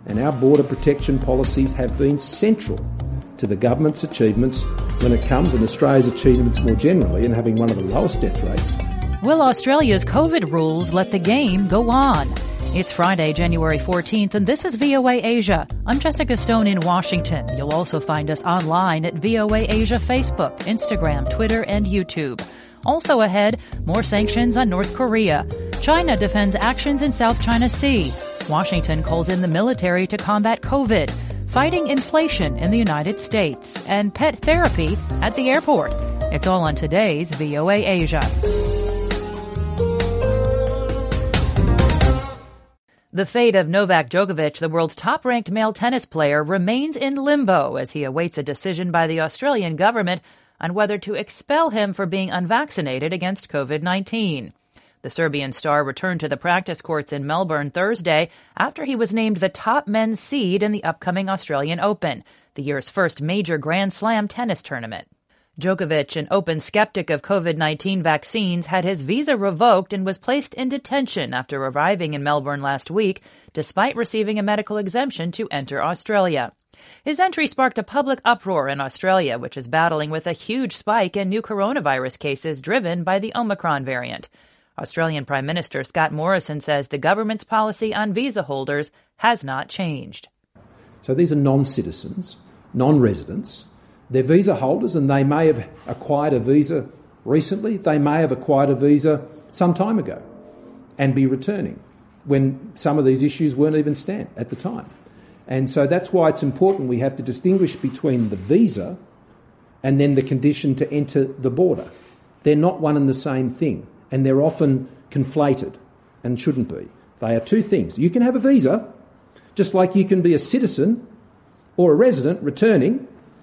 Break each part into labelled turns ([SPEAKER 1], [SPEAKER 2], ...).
[SPEAKER 1] and our border protection policies have been central to the government's achievements when it comes, and Australia's achievements more generally, in having one of the lowest death rates.
[SPEAKER 2] Will Australia's COVID rules let the game go on? It's Friday, January 14th, and this is VOA Asia. I'm Jessica Stone in Washington. You'll also find us online at VOA Asia Facebook, Instagram, Twitter, and YouTube. Also ahead, more sanctions on North Korea. China defends actions in South China Sea. Washington calls in the military to combat COVID. Fighting inflation in the United States. And pet therapy at the airport. It's all on today's VOA Asia. The fate of Novak Djokovic, the world's top-ranked male tennis player, remains in limbo as he awaits a decision by the Australian government on whether to expel him for being unvaccinated against COVID-19. The Serbian star returned to the practice courts in Melbourne Thursday after he was named the top men's seed in the upcoming Australian Open, the year's first major Grand Slam tennis tournament. Djokovic, an open skeptic of COVID-19 vaccines, had his visa revoked and was placed in detention after arriving in Melbourne last week, despite receiving a medical exemption to enter Australia. His entry sparked a public uproar in Australia, which is battling with a huge spike in new coronavirus cases driven by the Omicron variant. Australian Prime Minister Scott Morrison says the government's policy on visa holders has not changed.
[SPEAKER 1] So these are non-citizens, non-residents. They're visa holders, and they may have acquired a visa recently. They may have acquired a visa some time ago and be returning when some of these issues weren't even stand at the time. And so that's why it's important we have to distinguish between the visa and then the condition to enter the border. They're not one and the same thing, and they're often conflated and shouldn't be. They are two things. You can have a visa, just like you can be a citizen or a resident returning,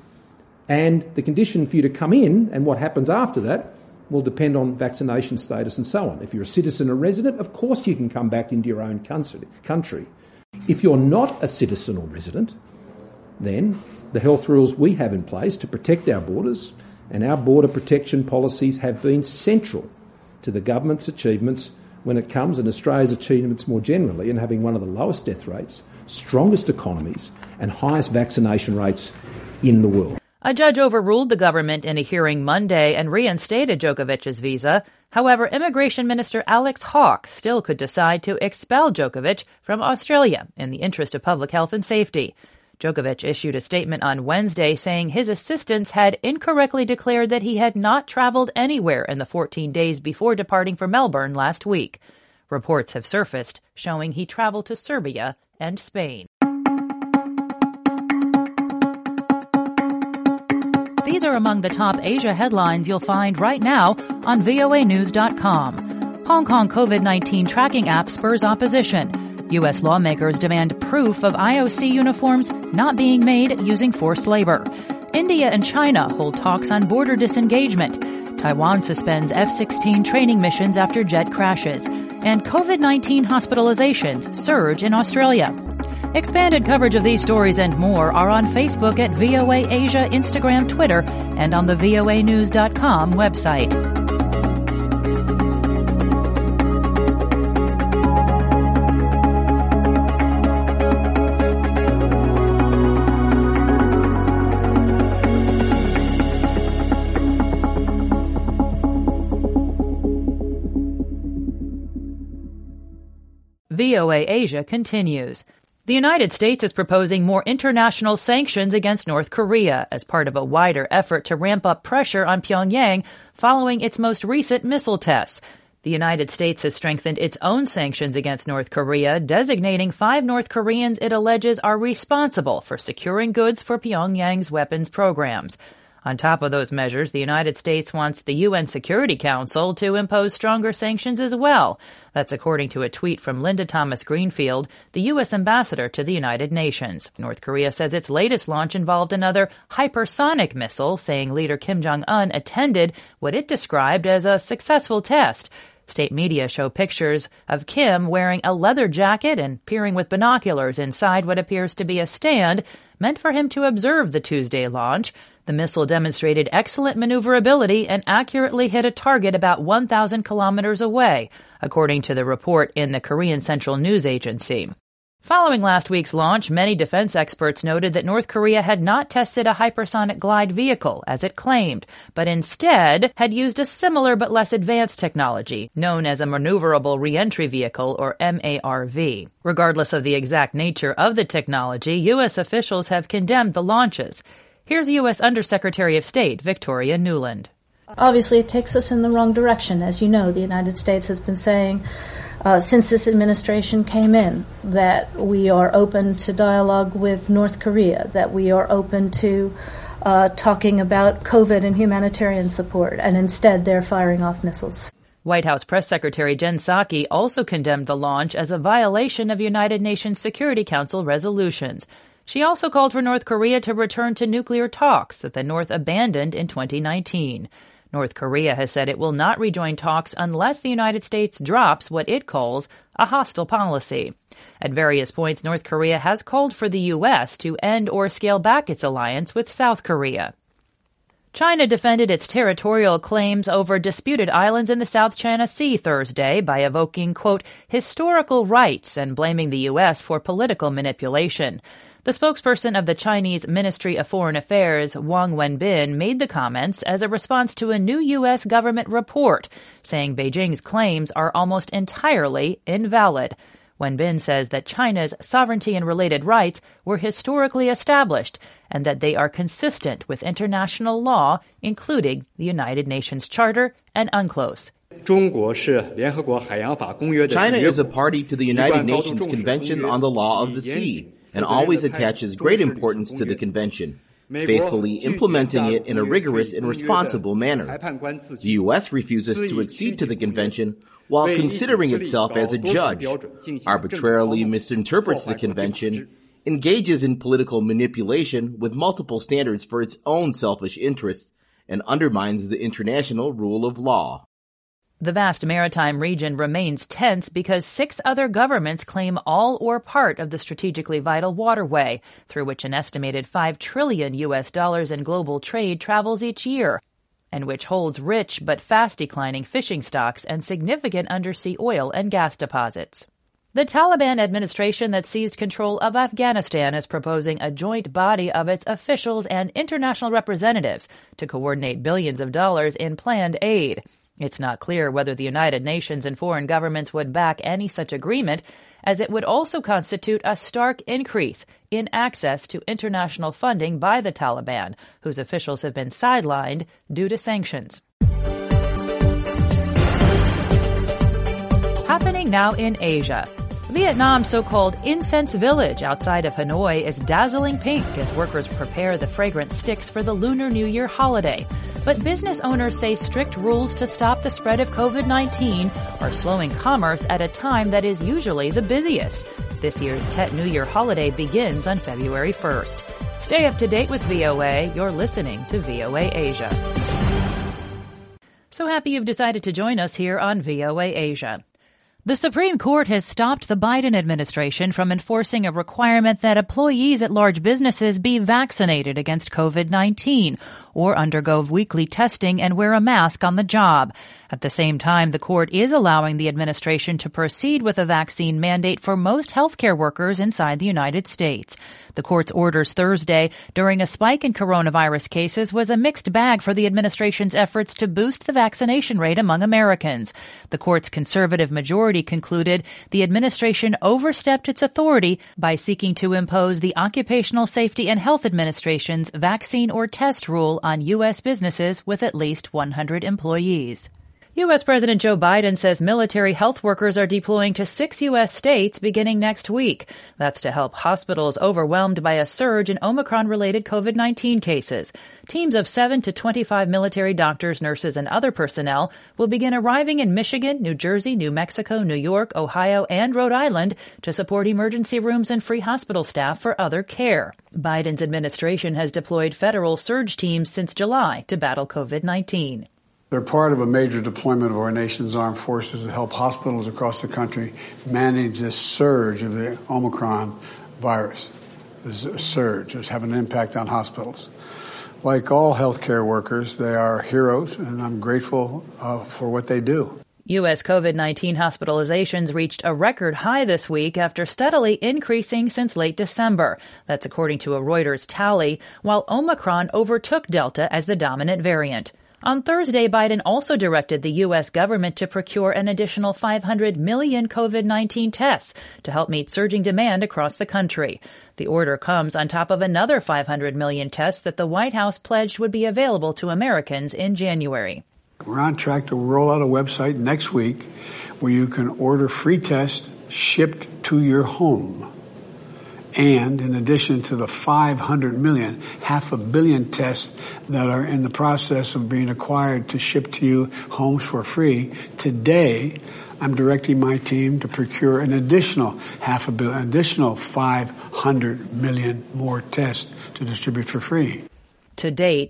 [SPEAKER 1] and the condition for you to come in and what happens after that will depend on vaccination status and so on. If you're a citizen or resident, of course you can come back into your own country. If you're not a citizen or resident, then the health rules we have in place to protect our borders and our border protection policies have been central to the government's achievements when it comes, and Australia's achievements more generally, in having one of the lowest death rates, strongest economies and highest vaccination rates in the world.
[SPEAKER 2] A judge overruled the government in a hearing Monday and reinstated Djokovic's visa. However, Immigration Minister Alex Hawke still could decide to expel Djokovic from Australia in the interest of public health and safety. Djokovic issued a statement on Wednesday saying his assistants had incorrectly declared that he had not traveled anywhere in the 14 days before departing for Melbourne last week. Reports have surfaced showing he traveled to Serbia and Spain. These are among the top Asia headlines you'll find right now on voanews.com. Hong Kong COVID-19 tracking app spurs opposition. U.S. lawmakers demand proof of IOC uniforms not being made using forced labor. India and China hold talks on border disengagement. Taiwan suspends F-16 training missions after jet crashes. And COVID-19 hospitalizations surge in Australia. Expanded coverage of these stories and more are on Facebook at VOA Asia, Instagram, Twitter, and on the voanews.com website. VOA Asia continues. The United States is proposing more international sanctions against North Korea as part of a wider effort to ramp up pressure on Pyongyang following its most recent missile tests. The United States has strengthened its own sanctions against North Korea, designating 5 North Koreans it alleges are responsible for securing goods for Pyongyang's weapons programs. On top of those measures, the United States wants the UN Security Council to impose stronger sanctions as well. That's according to a tweet from Linda Thomas-Greenfield, the U.S. ambassador to the United Nations. North Korea says its latest launch involved another hypersonic missile, saying leader Kim Jong-un attended what it described as a successful test. State media show pictures of Kim wearing a leather jacket and peering with binoculars inside what appears to be a stand meant for him to observe the Tuesday launch. The missile demonstrated excellent maneuverability and accurately hit a target about 1,000 kilometers away, according to the report in the Korean Central News Agency. Following last week's launch, many defense experts noted that North Korea had not tested a hypersonic glide vehicle, as it claimed, but instead had used a similar but less advanced technology, known as a Maneuverable Reentry Vehicle, or MARV. Regardless of the exact nature of the technology, U.S. officials have condemned the launches. Here's U.S. Undersecretary of State Victoria Nuland.
[SPEAKER 3] Obviously, it takes us in the wrong direction. As you know, the United States has been saying since this administration came in that we are open to dialogue with North Korea, that we are open to talking about COVID and humanitarian support, and instead they're firing off missiles.
[SPEAKER 2] White House Press Secretary Jen Psaki also condemned the launch as a violation of United Nations Security Council resolutions. She also called for North Korea to return to nuclear talks that the North abandoned in 2019. North Korea has said it will not rejoin talks unless the United States drops what it calls a hostile policy. At various points, North Korea has called for the U.S. to end or scale back its alliance with South Korea. China defended its territorial claims over disputed islands in the South China Sea Thursday by evoking, quote, historical rights and blaming the U.S. for political manipulation. The spokesperson of the Chinese Ministry of Foreign Affairs, Wang Wenbin, made the comments as a response to a new U.S. government report, saying Beijing's claims are almost entirely invalid. Wenbin says that China's sovereignty and related rights were historically established and that they are consistent with international law, including the United Nations Charter and UNCLOS.
[SPEAKER 4] China is a party to the United Nations Convention on the Law of the Sea and always attaches great importance to the convention, faithfully implementing it in a rigorous and responsible manner. The U.S. refuses to accede to the convention while considering itself as a judge, arbitrarily misinterprets the convention, engages in political manipulation with multiple standards for its own selfish interests, and undermines the international rule of law.
[SPEAKER 2] The vast maritime region remains tense because 6 other governments claim all or part of the strategically vital waterway, through which an estimated $5 trillion in global trade travels each year, and which holds rich but fast-declining fishing stocks and significant undersea oil and gas deposits. The Taliban administration that seized control of Afghanistan is proposing a joint body of its officials and international representatives to coordinate billions of dollars in planned aid. It's not clear whether the United Nations and foreign governments would back any such agreement, as it would also constitute a stark increase in access to international funding by the Taliban, whose officials have been sidelined due to sanctions. Happening now in Asia. Vietnam's so-called incense village outside of Hanoi is dazzling pink as workers prepare the fragrant sticks for the Lunar New Year holiday. But business owners say strict rules to stop the spread of COVID-19 are slowing commerce at a time that is usually the busiest. This year's Tet New Year holiday begins on February 1st. Stay up to date with VOA. You're listening to VOA Asia. So happy you've decided to join us here on VOA Asia. The Supreme Court has stopped the Biden administration from enforcing a requirement that employees at large businesses be vaccinated against COVID-19 or undergo weekly testing and wear a mask on the job. At the same time, the court is allowing the administration to proceed with a vaccine mandate for most healthcare workers inside the United States. The court's orders Thursday during a spike in coronavirus cases was a mixed bag for the administration's efforts to boost the vaccination rate among Americans. The court's conservative majority concluded the administration overstepped its authority by seeking to impose the Occupational Safety and Health Administration's vaccine or test rule on U.S. businesses with at least 100 employees. U.S. President Joe Biden says military health workers are deploying to 6 U.S. states beginning next week. That's to help hospitals overwhelmed by a surge in Omicron-related COVID-19 cases. Teams of 7 to 25 military doctors, nurses, and other personnel will begin arriving in Michigan, New Jersey, New Mexico, New York, Ohio, and Rhode Island to support emergency rooms and free hospital staff for other care. Biden's administration has deployed federal surge teams since July to battle COVID-19.
[SPEAKER 5] They're part of a major deployment of our nation's armed forces to help hospitals across the country manage this surge of the Omicron virus. This surge is having an impact on hospitals. Like all healthcare workers, they are heroes, and I'm grateful for what they do.
[SPEAKER 2] U.S. COVID-19 hospitalizations reached a record high this week after steadily increasing since late December. That's according to a Reuters tally, while Omicron overtook Delta as the dominant variant. On Thursday, Biden also directed the U.S. government to procure an additional 500 million COVID-19 tests to help meet surging demand across the country. The order comes on top of another 500 million tests that the White House pledged would be available to Americans in January.
[SPEAKER 5] We're on track to roll out a website next week where you can order free tests shipped to your home. And in addition to the 500 million, 500 million tests that are in the process of being acquired to ship to you homes for free, today I'm directing my team to procure an additional 500 million, additional 500 million more tests to distribute for free.
[SPEAKER 2] To date,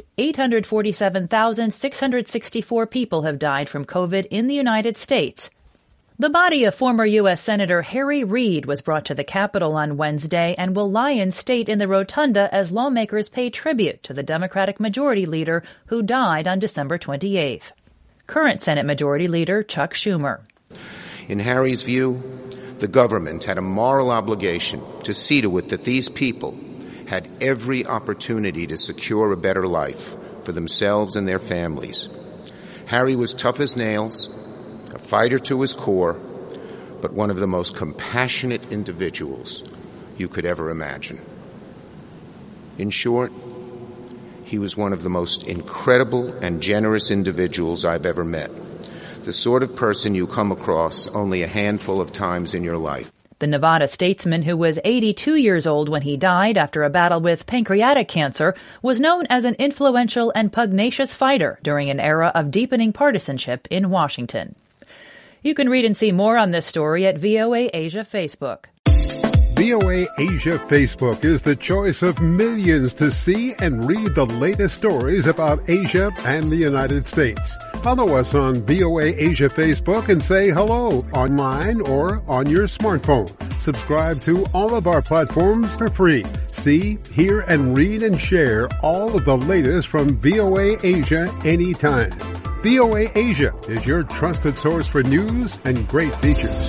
[SPEAKER 2] 847,664 people have died from COVID in the United States. The body of former U.S. Senator Harry Reid was brought to the Capitol on Wednesday and will lie in state in the rotunda as lawmakers pay tribute to the Democratic Majority Leader who died on December 28th. Current Senate Majority Leader Chuck Schumer.
[SPEAKER 6] In Harry's view, the government had a moral obligation to see to it that these people had every opportunity to secure a better life for themselves and their families. Harry was tough as nails, a fighter to his core, but one of the most compassionate individuals you could ever imagine. In short, he was one of the most incredible and generous individuals I've ever met, the sort of person you come across only a handful of times in your life.
[SPEAKER 2] The Nevada statesman, who was 82 years old when he died after a battle with pancreatic cancer, was known as an influential and pugnacious fighter during an era of deepening partisanship in Washington. You can read and see more on this story at VOA Asia Facebook.
[SPEAKER 7] VOA Asia Facebook is the choice of millions to see and read the latest stories about Asia and the United States. Follow us on VOA Asia Facebook and say hello online or on your smartphone. Subscribe to all of our platforms for free. See, hear, and read and share all of the latest from VOA Asia anytime. VOA Asia is your trusted source for news and great features.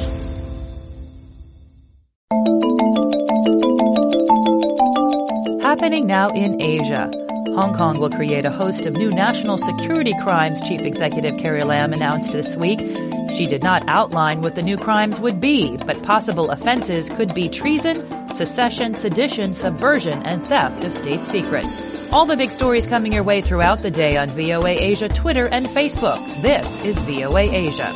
[SPEAKER 2] Happening now in Asia. Hong Kong will create a host of new national security crimes, Chief Executive Carrie Lam announced this week. She did not outline what the new crimes would be, but possible offenses could be treason, secession, sedition, subversion, and theft of state secrets. All the big stories coming your way throughout the day on VOA Asia, Twitter, and Facebook. This is VOA Asia.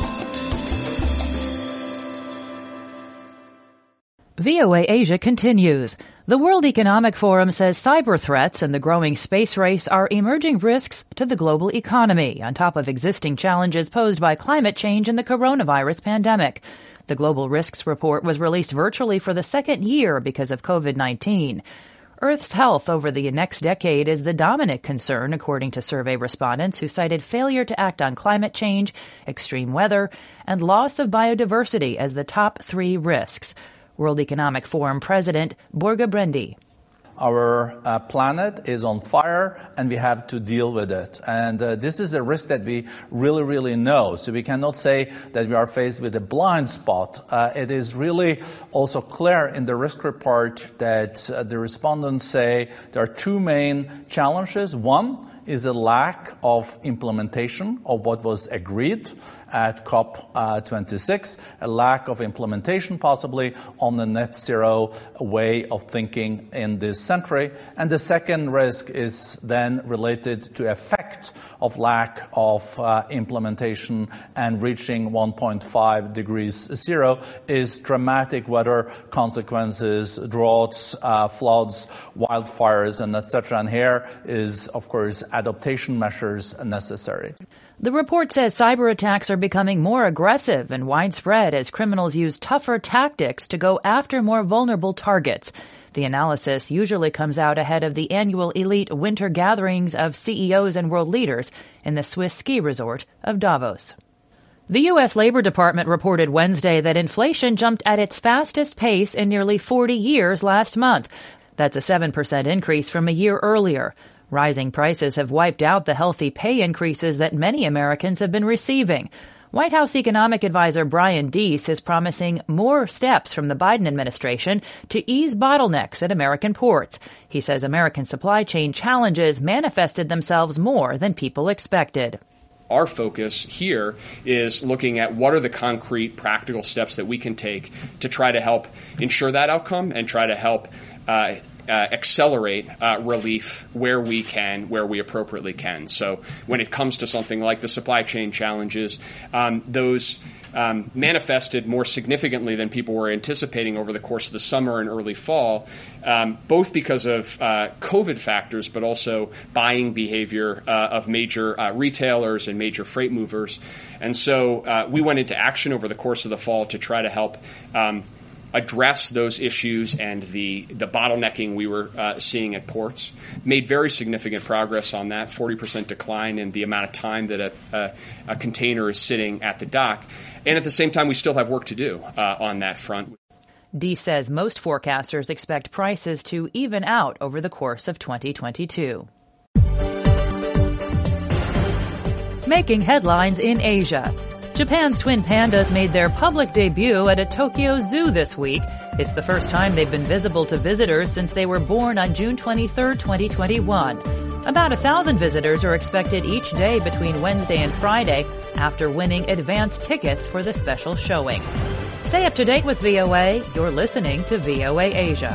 [SPEAKER 2] VOA Asia continues. The World Economic Forum says cyber threats and the growing space race are emerging risks to the global economy, on top of existing challenges posed by climate change and the coronavirus pandemic. The Global Risks Report was released virtually for the second year because of COVID-19. Earth's health over the next decade is the dominant concern, according to survey respondents who cited failure to act on climate change, extreme weather, and loss of biodiversity as the top three risks. World Economic Forum President Borge Brendi.
[SPEAKER 8] Our planet is on fire and we have to deal with it. And this is a risk that we really know. So we cannot say that we are faced with a blind spot. It is really also clear in the risk report that the respondents say there are two main challenges. One is a lack of implementation of what was agreed at COP26, a lack of implementation possibly on the net zero way of thinking in this century. And the second risk is then related to effect of lack of implementation and reaching 1.5 degrees zero is dramatic weather consequences, droughts, floods, wildfires, and etc. And here is, of course, adaptation measures necessary.
[SPEAKER 2] The report says cyber attacks are becoming more aggressive and widespread as criminals use tougher tactics to go after more vulnerable targets. The analysis usually comes out ahead of the annual elite winter gatherings of CEOs and world leaders in the Swiss ski resort of Davos. The U.S. Labor Department reported Wednesday that inflation jumped at its fastest pace in nearly 40 years last month. That's a 7% increase from a year earlier. Rising prices have wiped out the healthy pay increases that many Americans have been receiving. White House economic advisor Brian Deese is promising more steps from the Biden administration to ease bottlenecks at American ports. He says American supply chain challenges manifested themselves more than people expected.
[SPEAKER 9] Our focus here is looking at what are the concrete, practical steps that we can take to try to help ensure that outcome and try to help accelerate relief where we can, where we appropriately can. So when it comes to something like the supply chain challenges, those manifested more significantly than people were anticipating over the course of the summer and early fall, both because of COVID factors, but also buying behavior of major retailers and major freight movers. And so we went into action over the course of the fall to try to help address those issues and the bottlenecking we were seeing at ports. Made very significant progress on that, 40% decline in the amount of time that a container is sitting at the dock. And at the same time, we still have work to do on that front.
[SPEAKER 2] Deese says most forecasters expect prices to even out over the course of 2022. Making headlines in Asia. Japan's twin pandas made their public debut at a Tokyo zoo this week. It's the first time they've been visible to visitors since they were born on June 23, 2021. About 1,000 visitors are expected each day between Wednesday and Friday after winning advance tickets for the special showing. Stay up to date with VOA. You're listening to VOA Asia.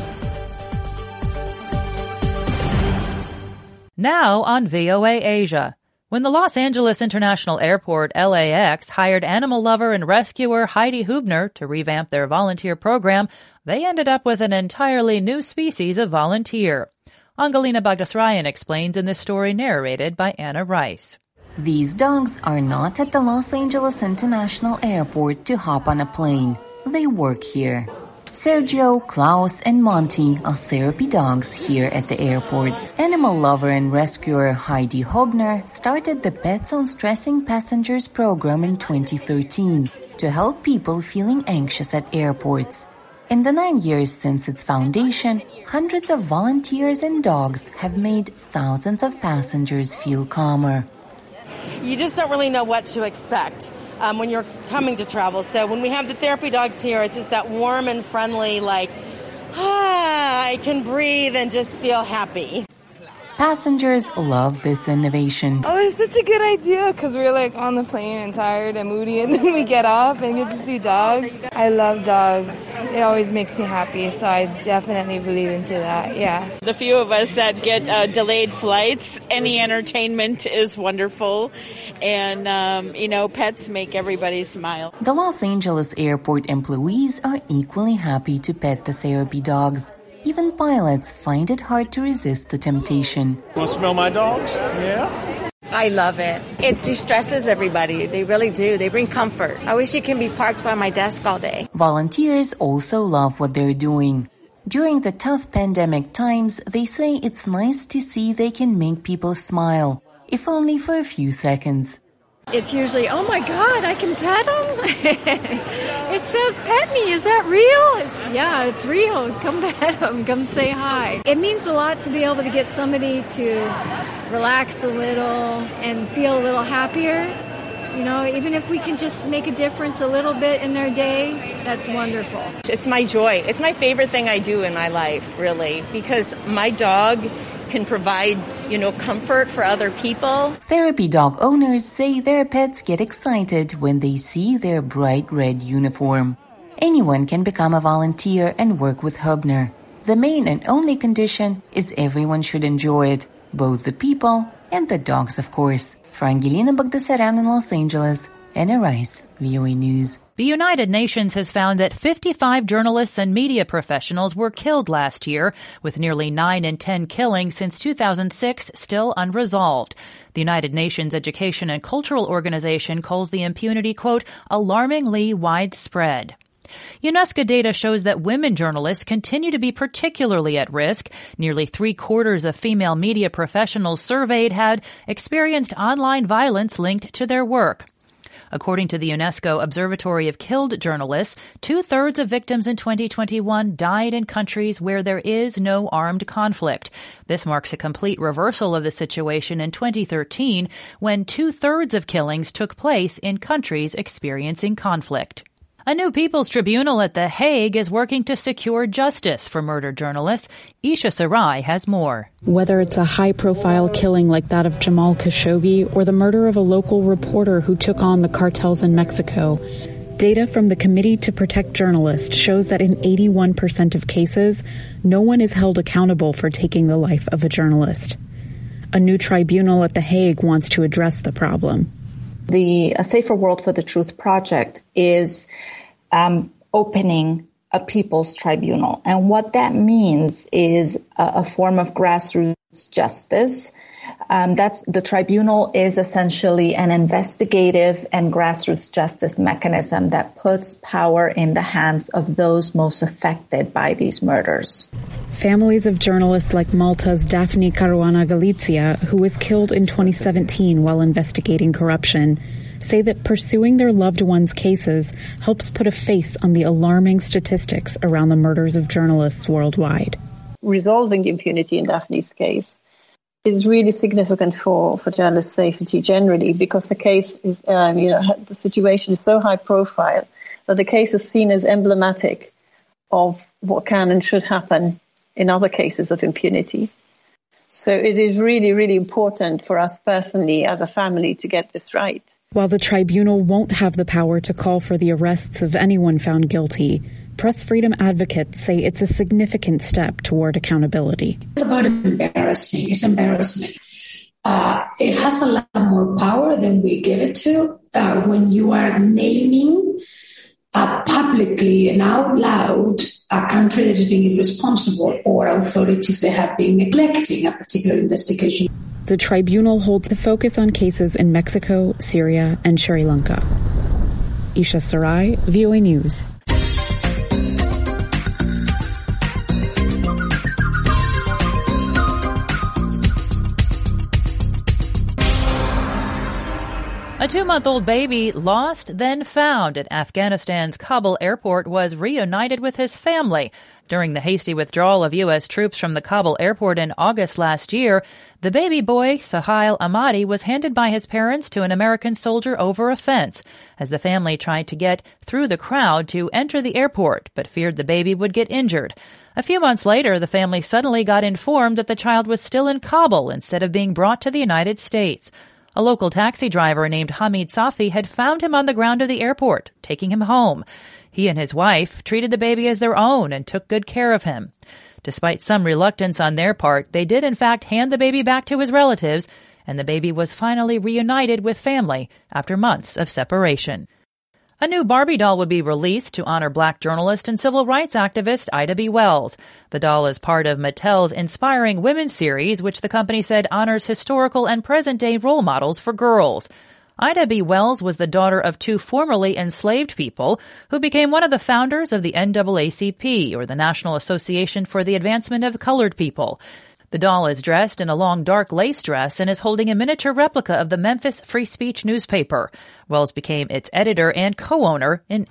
[SPEAKER 2] Now on VOA Asia. When the Los Angeles International Airport, LAX, hired animal lover and rescuer Heidi Hubner to revamp their volunteer program, they ended up with an entirely new species of volunteer. Angelina Bagdasaryan explains in this story narrated by Anna Rice.
[SPEAKER 10] These dogs are not at the Los Angeles International Airport to hop on a plane. They work here. Sergio, Klaus, and Monty are therapy dogs here at the airport. Animal lover and rescuer Heidi Hubner started the Pets on Stressing Passengers program in 2013 to help people feeling anxious at airports. In the 9 years since its foundation, hundreds of volunteers and dogs have made thousands of passengers feel calmer.
[SPEAKER 11] You just don't really know what to expect when you're coming to travel. So when we have the therapy dogs here, it's just that warm and friendly, like, I can breathe and just feel happy.
[SPEAKER 10] Passengers love this innovation.
[SPEAKER 12] Oh, it's such a good idea because we're like on the plane and tired and moody, and then we get off and get to see dogs. I love dogs. It always makes me happy, so I definitely believe into that, yeah.
[SPEAKER 13] The few of us that get delayed flights, any entertainment is wonderful. And, pets make everybody smile.
[SPEAKER 10] The Los Angeles airport employees are equally happy to pet the therapy dogs. Even pilots find it hard to resist the temptation.
[SPEAKER 14] Want to smell my dogs? Yeah.
[SPEAKER 15] I love it. It de-stresses everybody. They really do. They bring comfort. I wish it can be parked by my desk all day.
[SPEAKER 10] Volunteers also love what they're doing. During the tough pandemic times, they say it's nice to see they can make people smile, if only for a few seconds.
[SPEAKER 16] It's usually, oh my God, I can pet him? It says pet me, is that real? It's real. Come pet him, come say hi. It means a lot to be able to get somebody to relax a little and feel a little happier. Even if we can just make a difference a little bit in their day, that's wonderful.
[SPEAKER 17] It's my joy. It's my favorite thing I do in my life, really, because my dog can provide, comfort for other people.
[SPEAKER 10] Therapy dog owners say their pets get excited when they see their bright red uniform. Anyone can become a volunteer and work with Hubner. The main and only condition is everyone should enjoy it, both the people and the dogs, of course. For Angelina Bagdasaryan in Los Angeles, Anna Rice, VOA News.
[SPEAKER 2] The United Nations has found that 55 journalists and media professionals were killed last year, with nearly 9 in 10 killings since 2006 still unresolved. The United Nations Education and Cultural Organization calls the impunity, quote, alarmingly widespread. UNESCO data shows that women journalists continue to be particularly at risk. Nearly 3/4 of female media professionals surveyed had experienced online violence linked to their work. According to the UNESCO Observatory of Killed Journalists, 2/3 of victims in 2021 died in countries where there is no armed conflict. This marks a complete reversal of the situation in 2013, when 2/3 of killings took place in countries experiencing conflict. A new People's Tribunal at The Hague is working to secure justice for murdered journalists. Isha Sarai has more.
[SPEAKER 18] Whether it's a high-profile killing like that of Jamal Khashoggi or the murder of a local reporter who took on the cartels in Mexico, data from the Committee to Protect Journalists shows that in 81% of cases, no one is held accountable for taking the life of a journalist. A new tribunal at The Hague wants to address the problem.
[SPEAKER 19] The A Safer World for the Truth project is opening a people's tribunal. And what that means is a form of grassroots justice. The tribunal is essentially an investigative and grassroots justice mechanism that puts power in the hands of those most affected by these murders.
[SPEAKER 18] Families of journalists like Malta's Daphne Caruana Galizia, who was killed in 2017 while investigating corruption, say that pursuing their loved ones' cases helps put a face on the alarming statistics around the murders of journalists worldwide.
[SPEAKER 20] Resolving the impunity in Daphne's case is really significant for journalist safety generally, because the case is, the situation is so high profile that the case is seen as emblematic of what can and should happen in other cases of impunity. So it is really, really important for us personally as a family to get this right.
[SPEAKER 18] While the tribunal won't have the power to call for the arrests of anyone found guilty, press freedom advocates say it's a significant step toward accountability.
[SPEAKER 21] It's about embarrassing. It's embarrassment. It has a lot more power than we give it to when you are naming publicly and out loud a country that is being irresponsible or authorities that have been neglecting a particular investigation.
[SPEAKER 18] The tribunal holds a focus on cases in Mexico, Syria, and Sri Lanka. Isha Sarai, VOA News.
[SPEAKER 2] A 2-month-old baby lost, then found at Afghanistan's Kabul airport was reunited with his family. During the hasty withdrawal of U.S. troops from the Kabul airport in August last year, the baby boy, Sahil Ahmadi, was handed by his parents to an American soldier over a fence as the family tried to get through the crowd to enter the airport, but feared the baby would get injured. A few months later, the family suddenly got informed that the child was still in Kabul instead of being brought to the United States. A local taxi driver named Hamid Safi had found him on the ground of the airport, taking him home. He and his wife treated the baby as their own and took good care of him. Despite some reluctance on their part, they did in fact hand the baby back to his relatives, and the baby was finally reunited with family after months of separation. A new Barbie doll will be released to honor Black journalist and civil rights activist Ida B. Wells. The doll is part of Mattel's Inspiring Women series, which the company said honors historical and present-day role models for girls. Ida B. Wells was the daughter of 2 formerly enslaved people who became one of the founders of the NAACP, or the National Association for the Advancement of Colored People. The doll is dressed in a long dark lace dress and is holding a miniature replica of the Memphis Free Speech newspaper. Wells became its editor and co-owner in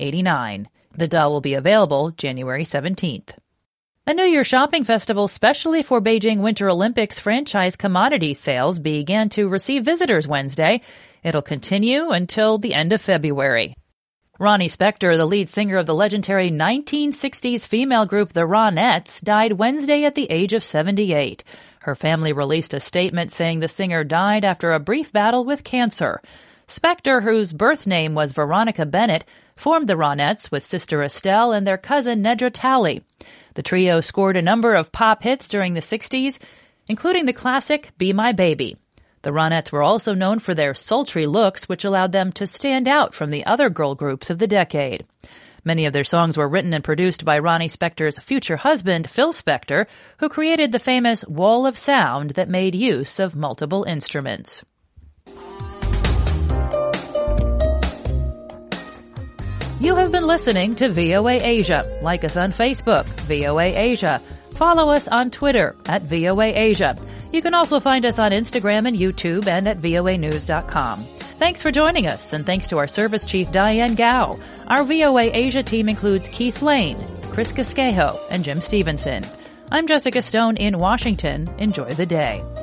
[SPEAKER 2] 1889. The doll will be available January 17th. A New Year shopping festival specially for Beijing Winter Olympics franchise commodity sales began to receive visitors Wednesday. It'll continue until the end of February. Ronnie Spector, the lead singer of the legendary 1960s female group The Ronettes, died Wednesday at the age of 78. Her family released a statement saying the singer died after a brief battle with cancer. Spector, whose birth name was Veronica Bennett, formed the Ronettes with sister Estelle and their cousin Nedra Talley. The trio scored a number of pop hits during the 60s, including the classic Be My Baby. The Ronettes were also known for their sultry looks, which allowed them to stand out from the other girl groups of the decade. Many of their songs were written and produced by Ronnie Spector's future husband, Phil Spector, who created the famous wall of sound that made use of multiple instruments. You have been listening to VOA Asia. Like us on Facebook, VOA Asia. Follow us on Twitter at VOA Asia. You can also find us on Instagram and YouTube and at voanews.com. Thanks for joining us, and thanks to our service chief, Diane Gao. Our VOA Asia team includes Keith Lane, Chris Casquejo, and Jim Stevenson. I'm Jessica Stone in Washington. Enjoy the day.